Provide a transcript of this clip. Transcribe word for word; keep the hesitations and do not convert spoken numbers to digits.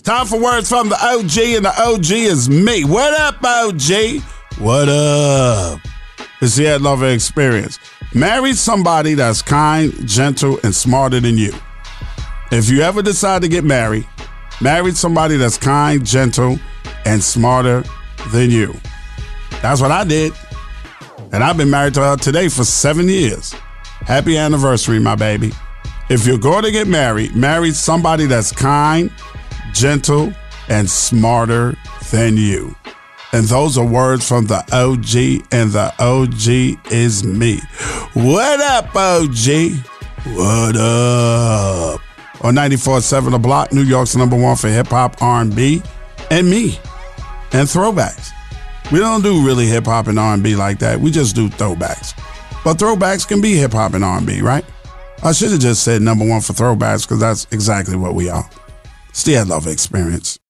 Time for words from the O G, and the O G is me. What up, O G? What up? It's the Ed Lover Experience. Marry somebody that's kind, gentle, and smarter than you. If you ever decide to get married, marry somebody that's kind, gentle, and smarter than you. That's what I did. And I've been married to her today for seven years. Happy anniversary, my baby. If you're going to get married, marry somebody that's kind, gentle, and smarter than you. And those are words from the O G, and the O G is me. What up, O G? What up? On ninety-four point seven The Block, New York's number one for hip-hop, R and B, and me, and throwbacks. We don't do really hip-hop and R and B like that. We just do throwbacks. But throwbacks can be hip-hop and R and B, right? I should have just said number one for throwbacks, because that's exactly what we are. It's the Ed Lover Experience.